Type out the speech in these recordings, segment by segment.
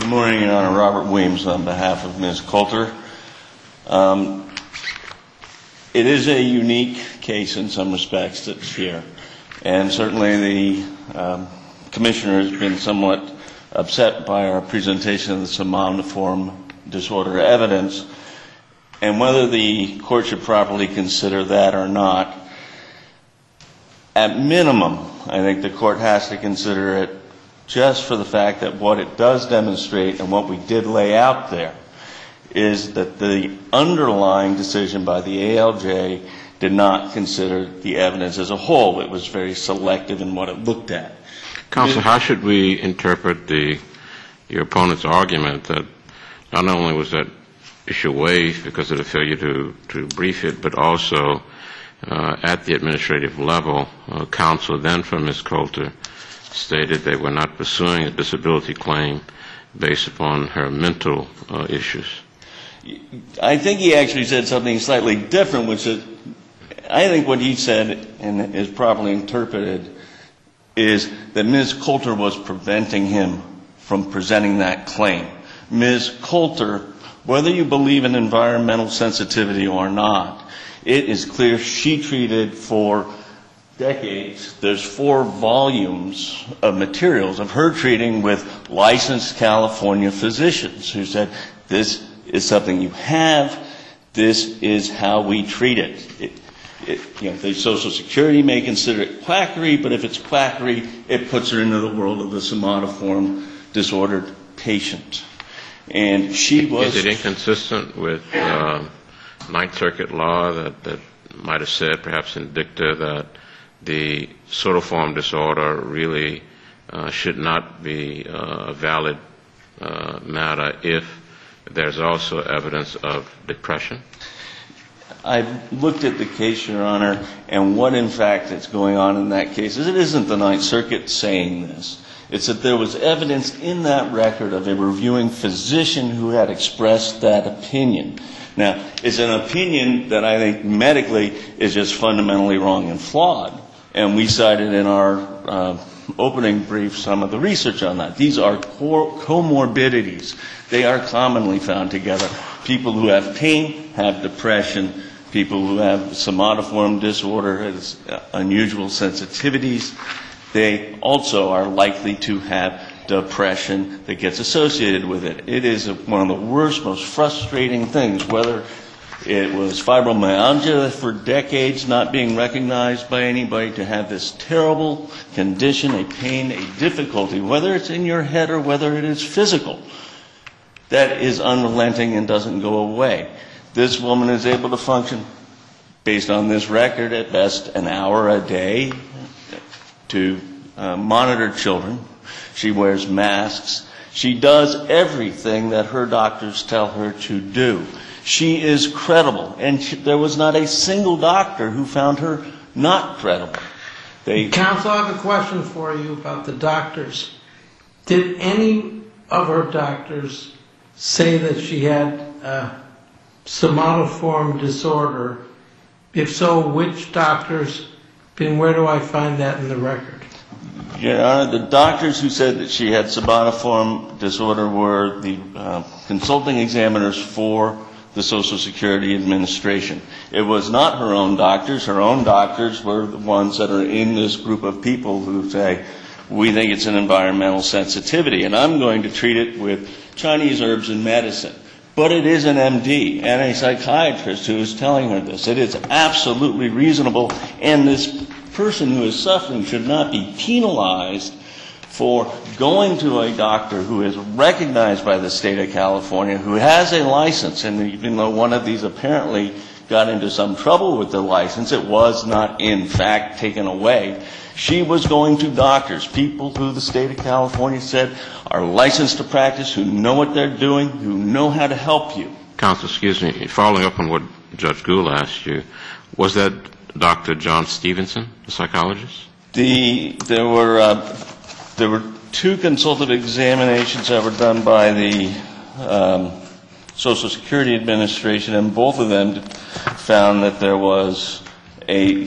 Good morning, Your Honor. Robert Weems on behalf of Ms. Coulter. It is a unique case in some respects that's here, and certainly the Commissioner has been somewhat upset by our presentation of the somatoform disorder evidence, and whether the Court should properly consider that or not. At minimum, I think the Court has to consider it just for the fact that what it does demonstrate and what we did lay out there is that the underlying decision by the ALJ did not consider the evidence as a whole. It was very selective in what it looked at. Counsel, how should we interpret your opponent's argument that not only was that issue waived because of the failure to brief it, but also at the administrative level, counsel then for Ms. Coulter stated they were not pursuing a disability claim based upon her mental issues? I think he actually said something slightly different, which is, I think what he said and is properly interpreted is that Ms. Coulter was preventing him from presenting that claim. Ms. Coulter, whether you believe in environmental sensitivity or not, it is clear she treated for decades. There's 4 volumes of materials of her treating with licensed California physicians who said, this is something you have, this is how we treat it. The Social Security may consider it quackery, but if it's quackery, it puts her into the world of the somatoform disordered patient. And she was... Is it inconsistent with Ninth Circuit law that might have said, perhaps in dicta, that the somatoform disorder really should not be a valid matter if there's also evidence of depression? I've looked at the case, Your Honor, and what in fact is going on in that case is it isn't the Ninth Circuit saying this. It's that there was evidence in that record of a reviewing physician who had expressed that opinion. Now, it's an opinion that I think medically is just fundamentally wrong and flawed. And we cited in our opening brief some of the research on that. These are comorbidities. They are commonly found together. People who have pain have depression. People who have somatoform disorder has unusual sensitivities. They also are likely to have depression that gets associated with it. It is one of the worst, most frustrating things, whether it was fibromyalgia for decades not being recognized by anybody, to have this terrible condition, a pain, a difficulty, whether it's in your head or whether it is physical, that is unrelenting and doesn't go away. This woman is able to function, based on this record, at best an hour a day to monitor children. She wears masks. She does everything that her doctors tell her to do. She is credible, and there was not a single doctor who found her not credible. Counsel, I have a question for you about the doctors. Did any of her doctors say that she had somatoform disorder? If so, which doctors, and where do I find that in the record? Your Honor, the doctors who said that she had somatoform disorder were the consulting examiners for the Social Security Administration. It was not her own doctors. Her own doctors were the ones that are in this group of people who say, we think it's an environmental sensitivity, and I'm going to treat it with Chinese herbs and medicine. But it is an MD and a psychiatrist who is telling her this. It is absolutely reasonable, and this person who is suffering should not be penalized for going to a doctor who is recognized by the state of California, who has a license, and even though one of these apparently got into some trouble with the license, it was not in fact taken away. She was going to doctors, people who the state of California said are licensed to practice, who know what they're doing, who know how to help you. Counsel, excuse me, following up on what Judge Gould asked you, was that Dr. John Stevenson, the psychologist? There were 2 consultative examinations that were done by the Social Security Administration, and both of them found that there was a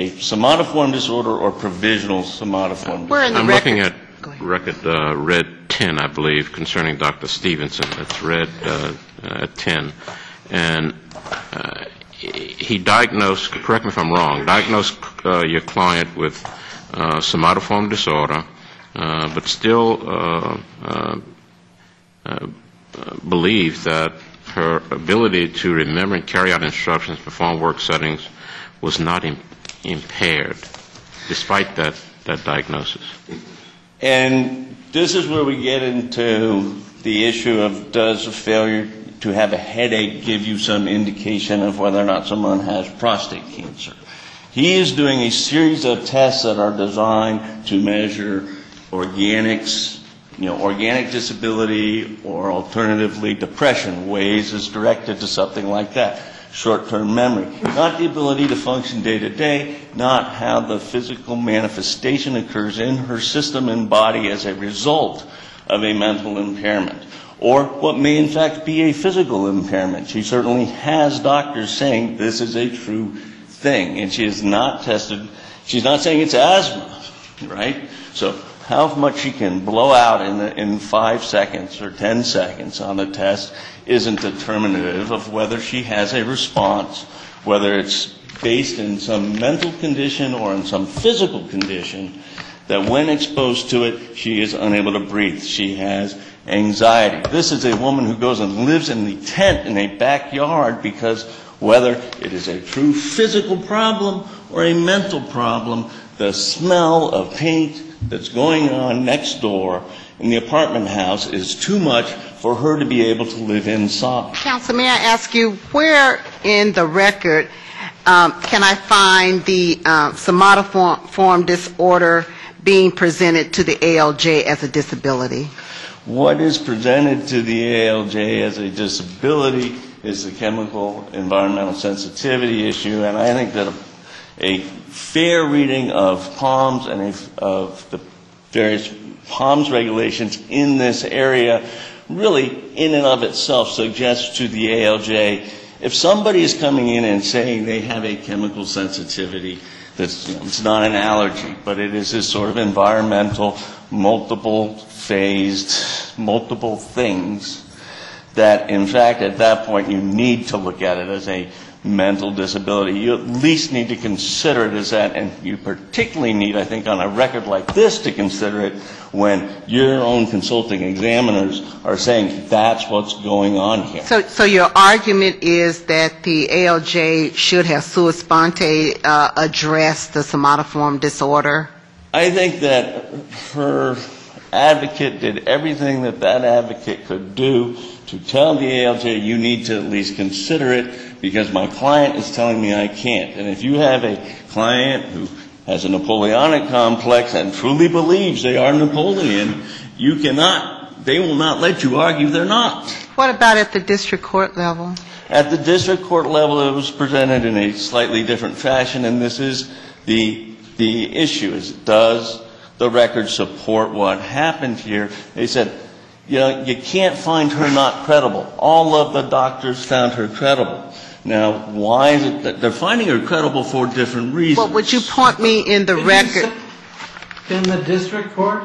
somatoform disorder or provisional somatoform disorder. I'm looking at record Red 10, I believe, concerning Dr. Stevenson. That's read at 10. And he diagnosed, correct me if I'm wrong, diagnosed your client with somatoform disorder, but still believed that her ability to remember and carry out instructions, perform work settings, was not impaired, despite that diagnosis. And this is where we get into the issue of, does a failure to have a headache give you some indication of whether or not someone has prostate cancer? He is doing a series of tests that are designed to measure organics, organic disability, or alternatively depression. Ways is directed to something like that. Short-term memory. Not the ability to function day to day, not how the physical manifestation occurs in her system and body as a result of a mental impairment, or what may in fact be a physical impairment. She certainly has doctors saying this is a true thing, and she is not tested. She's not saying it's asthma, right? So how much she can blow out in 5 seconds or 10 seconds on the test isn't determinative of whether she has a response, whether it's based in some mental condition or in some physical condition, that when exposed to it, she is unable to breathe. She has anxiety. This is a woman who goes and lives in the tent in a backyard because whether it is a true physical problem or a mental problem, the smell of paint that's going on next door in the apartment house is too much for her to be able to live inside. Counsel, may I ask you, where in the record can I find the somatoform disorder being presented to the ALJ as a disability? What is presented to the ALJ as a disability is the chemical environmental sensitivity issue, and I think that a fair reading of POMS and of the various POMS regulations in this area really in and of itself suggests to the ALJ, if somebody is coming in and saying they have a chemical sensitivity, that's, it's not an allergy, but it is this sort of environmental, multiple phased, multiple things, that in fact at that point you need to look at it as a mental disability. You at least need to consider it as that, and you particularly need, I think, on a record like this to consider it when your own consulting examiners are saying that's what's going on here. So your argument is that the ALJ should have sua sponte addressed the somatoform disorder? I think that her advocate did everything that that advocate could do to tell the ALJ, you need to at least consider it because my client is telling me I can't. And if you have a client who has a Napoleonic complex and truly believes they are Napoleon, you cannot, they will not let you argue they're not. What about at the district court level? At the district court level, it was presented in a slightly different fashion, and this is the issue, is does the record support what happened here? They said, you can't find her not credible. All of the doctors found her credible. Now, why is it that they're finding her credible for different reasons? Well, would you point me in the record? In the district court,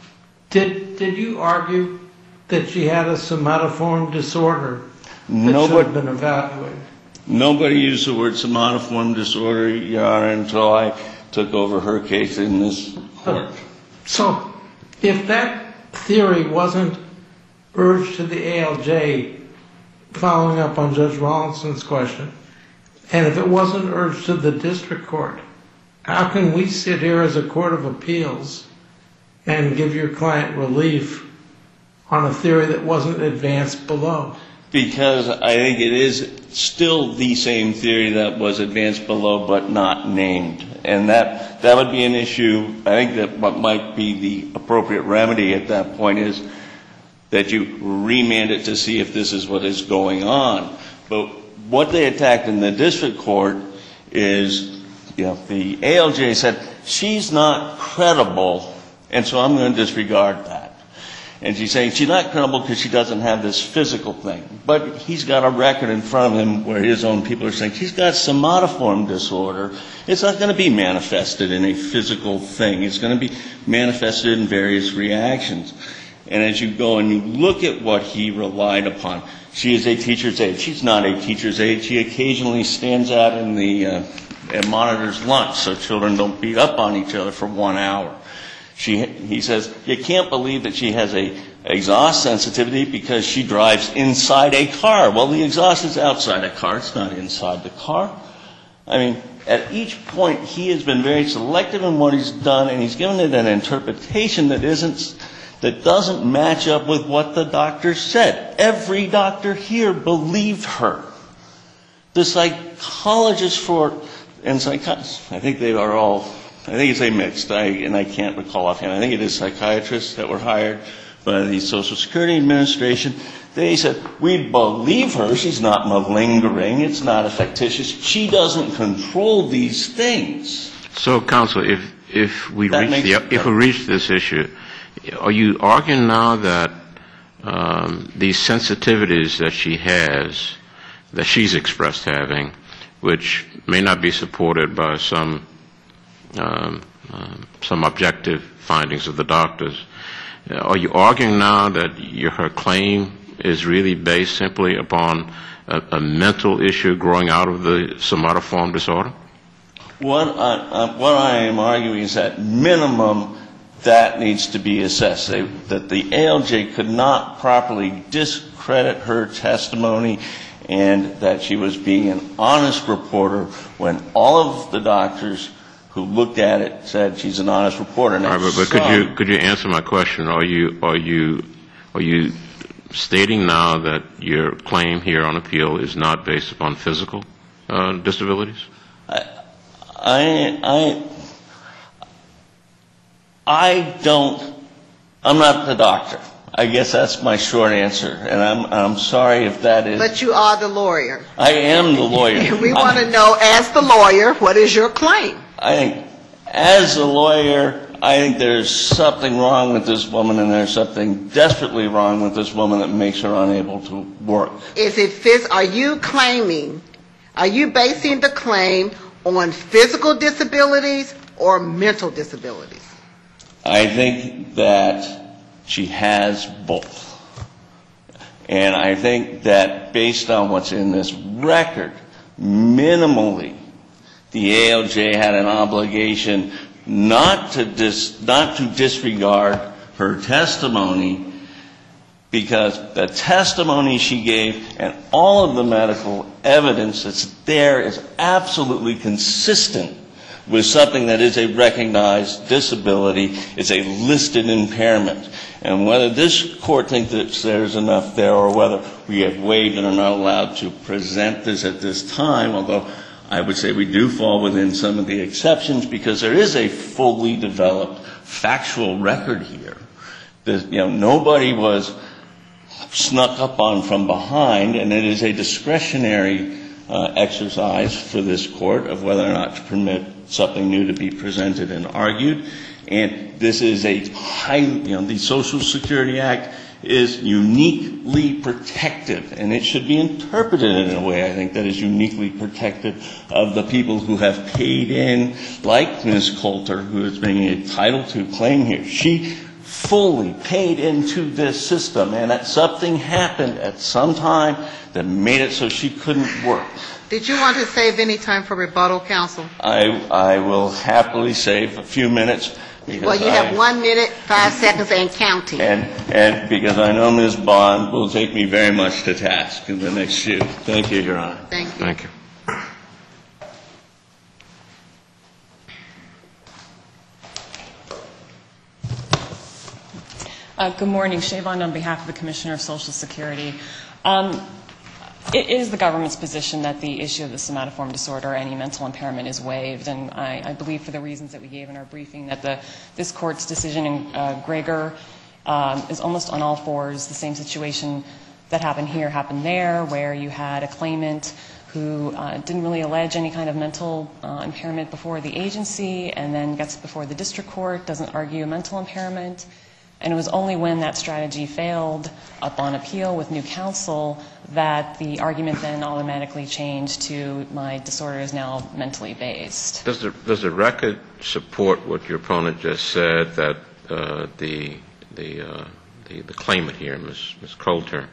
did you argue that she had a somatoform disorder that should have been evaluated? Nobody used the word somatoform disorder, Your Honor, until I took over her case in this court. So, if that theory wasn't urged to the ALJ, following up on Judge Rawlinson's question, and if it wasn't urged to the district court, how can we sit here as a court of appeals and give your client relief on a theory that wasn't advanced below? Because I think it is still the same theory that was advanced below but not named. And that would be an issue. I think that what might be the appropriate remedy at that point is that you remand it to see if this is what is going on. But what they attacked in the district court is, the ALJ said, she's not credible, and so I'm going to disregard that. And she's saying she's not credible because she doesn't have this physical thing. But he's got a record in front of him where his own people are saying she's got somatoform disorder. It's not going to be manifested in a physical thing. It's going to be manifested in various reactions. And as you go and you look at what he relied upon, she is a teacher's aide. She's not a teacher's aide. She occasionally stands out in the and monitors lunch so children don't beat up on each other for 1 hour. He says, you can't believe that she has a exhaust sensitivity because she drives inside a car. Well, the exhaust is outside a car. It's not inside the car. I mean, at each point, he has been very selective in what he's done, and he's given it an interpretation that doesn't match up with what the doctor said. Every doctor here believed her. The psychologists and psychiatrists, I think they are all, I think it's a mixed, and I can't recall offhand. I think it is psychiatrists that were hired by the Social Security Administration. They said, we believe her. She's not malingering. It's not a fictitious. She doesn't control these things. So, counsel, if we reach this issue, are you arguing now that these sensitivities that she has, that she's expressed having, which may not be supported by some objective findings of the doctors, are you arguing now that her claim is really based simply upon a mental issue growing out of the somatoform disorder? What I am arguing is that minimum that needs to be assessed, that the ALJ could not properly discredit her testimony and that she was being an honest reporter when all of the doctors who looked at it said she's an honest reporter. All right, but could you answer my question? Are you stating now that your claim here on appeal is not based upon physical disabilities? I'm not the doctor. I guess that's my short answer, and I'm sorry if that is. But you are the lawyer. I am the lawyer. We want to know, as the lawyer, what is your claim? I think, as a lawyer, I think there's something wrong with this woman, and there's something desperately wrong with this woman that makes her unable to work. Are you basing the claim on physical disabilities or mental disabilities? I think that she has both. And I think that based on what's in this record, minimally, the ALJ had an obligation not to disregard her testimony, because the testimony she gave and all of the medical evidence that's there is absolutely consistent with something that is a recognized disability. It's a listed impairment. And whether this court thinks that there's enough there or whether we have waived and are not allowed to present this at this time, although I would say we do fall within some of the exceptions because there is a fully developed factual record here. Nobody was snuck up on from behind, and it is a discretionary exercise for this court of whether or not to permit something new to be presented and argued. And this is the Social Security Act is uniquely protective, and it should be interpreted in a way, I think, that is uniquely protective of the people who have paid in, like Ms. Coulter, who is bringing a Title II claim here. She fully paid into this system, and that something happened at some time that made it so she couldn't work. Did you want to save any time for rebuttal, counsel? I will happily save a few minutes. Well, you have 1 minute, 5 seconds, and counting. And because I know Ms. Bond will take me very much to task in the next few. Thank you, Your Honor. Thank you. Thank you. Good morning. Shavon on behalf of the Commissioner of Social Security. It is the government's position that the issue of the somatoform disorder or any mental impairment is waived, and I believe for the reasons that we gave in our briefing that this Court's decision in Greger is almost on all fours. The same situation that happened here happened there, where you had a claimant who didn't really allege any kind of mental impairment before the agency and then gets before the district court, doesn't argue a mental impairment. And it was only when that strategy failed up on appeal with new counsel that the argument then automatically changed to my disorder is now mentally based. Does the record support what your opponent just said, that the claimant here, Ms. Coulter,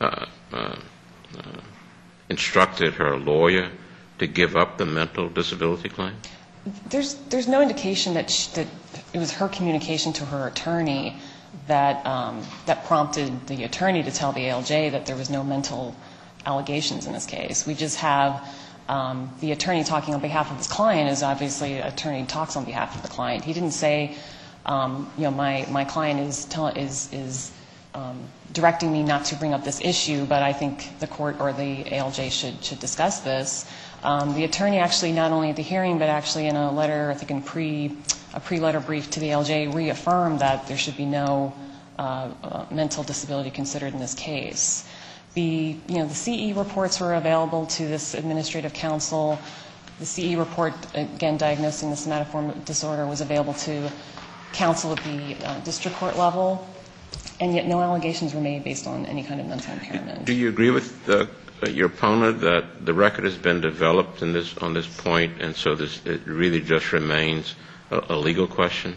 instructed her lawyer to give up the mental disability claim? There's no indication that it was her communication to her attorney that prompted the attorney to tell the ALJ that there was no mental allegations in this case. We just have the attorney talking on behalf of his client, as obviously an attorney talks on behalf of the client. He didn't say, my client is directing me not to bring up this issue, but I think the court or the ALJ should discuss this. The attorney actually, not only at the hearing, but actually in a letter, I think in a pre-letter brief to the ALJ, reaffirmed that there should be no mental disability considered in this case. The CE reports were available to this administrative counsel. The CE report, again, diagnosing the somatoform disorder, was available to counsel at the district court level, and yet no allegations were made based on any kind of mental impairment. Do you agree with your opponent that the record has been developed on this point, and so it really just remains a legal question?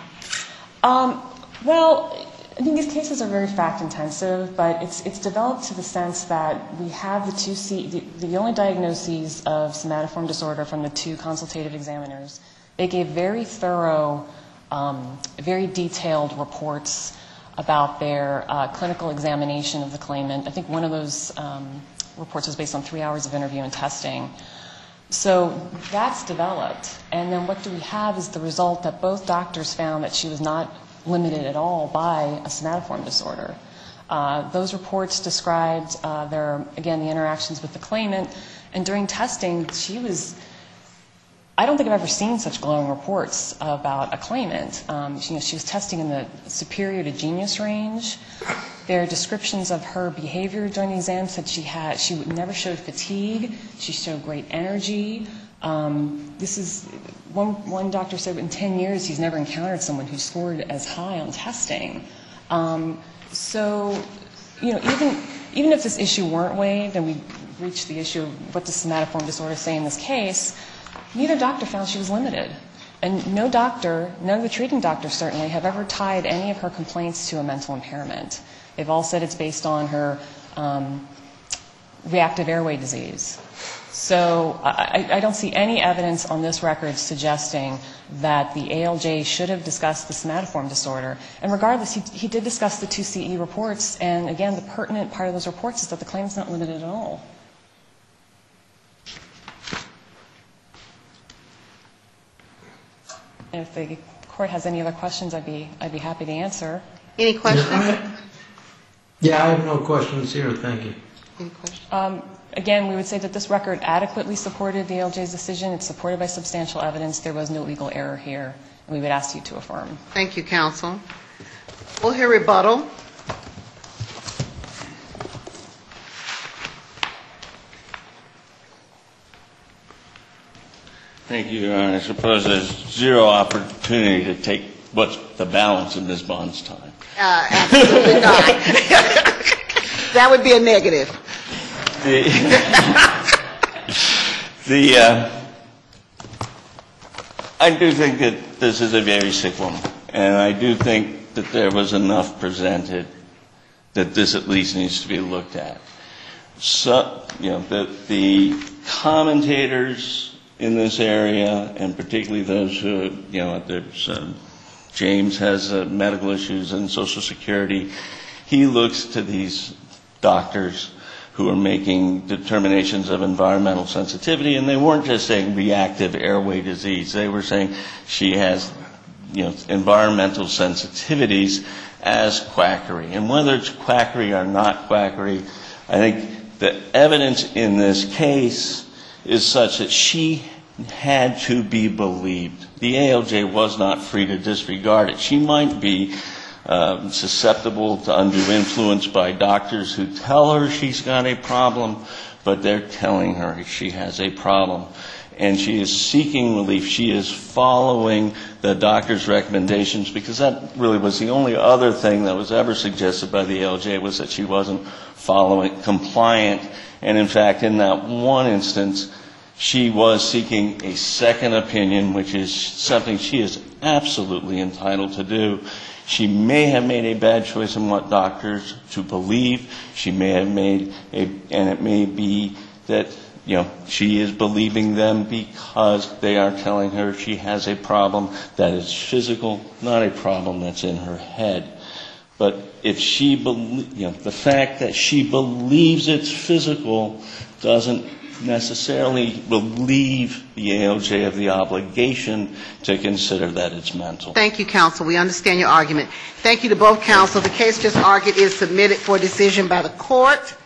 Well, I think these cases are very fact-intensive, but it's developed to the sense that we have the only diagnoses of somatoform disorder from the two consultative examiners. They gave very thorough, very detailed reports about their clinical examination of the claimant. I think one of those reports was based on 3 hours of interview and testing. So that's developed. And then what do we have is the result that both doctors found that she was not limited at all by a somatoform disorder. Those reports described the interactions with the claimant, and during testing, I don't think I've ever seen such glowing reports about a claimant. She was testing in the superior to genius range. Their descriptions of her behavior during the exam said she never showed fatigue. She showed great energy. One doctor said in 10 years he's never encountered someone who scored as high on testing. So, even if this issue weren't waived and we reached the issue of what does somatoform disorder say in this case, neither doctor found she was limited. And none of the treating doctors certainly, have ever tied any of her complaints to a mental impairment. They've all said it's based on her reactive airway disease. So I don't see any evidence on this record suggesting that the ALJ should have discussed the somatoform disorder. And regardless, he did discuss the two CE reports, and again, the pertinent part of those reports is that the claimant's not limited at all. And if the court has any other questions, I'd be happy to answer. Any questions? Yeah, I have no questions here. Thank you. Any questions? Again, we would say that this record adequately supported the ALJ's decision. It's supported by substantial evidence. There was no legal error here, and we would ask you to affirm. Thank you, counsel. We'll hear rebuttal. Thank you, Your Honor. I suppose there's zero opportunity to take what's the balance of Ms. Bond's time. Absolutely not. That would be a negative. I do think that this is a very sick woman, and I do think that there was enough presented that this at least needs to be looked at. So, the commentators in this area, and particularly those who, James has medical issues and Social Security, he looks to these doctors who are making determinations of environmental sensitivity, and they weren't just saying reactive airway disease. They were saying she has, environmental sensitivities as quackery. And whether it's quackery or not quackery, I think the evidence in this case is such that she had to be believed. The ALJ was not free to disregard it. She might be susceptible to undue influence by doctors who tell her she's got a problem, but they're telling her she has a problem. And she is seeking relief. She is following the doctor's recommendations, because that really was the only other thing that was ever suggested by the ALJ, was that she wasn't compliant. And in fact, in that one instance, she was seeking a second opinion, which is something she is absolutely entitled to do. She may have made a bad choice in what doctors to believe. She may have made and it may be that, she is believing them because they are telling her she has a problem that is physical, not a problem that's in her head. But if she the fact that she believes it's physical doesn't necessarily relieve the ALJ of the obligation to consider that it's mental. Thank you, counsel. We understand your argument. Thank you to both counsel. The case just argued is submitted for decision by the court.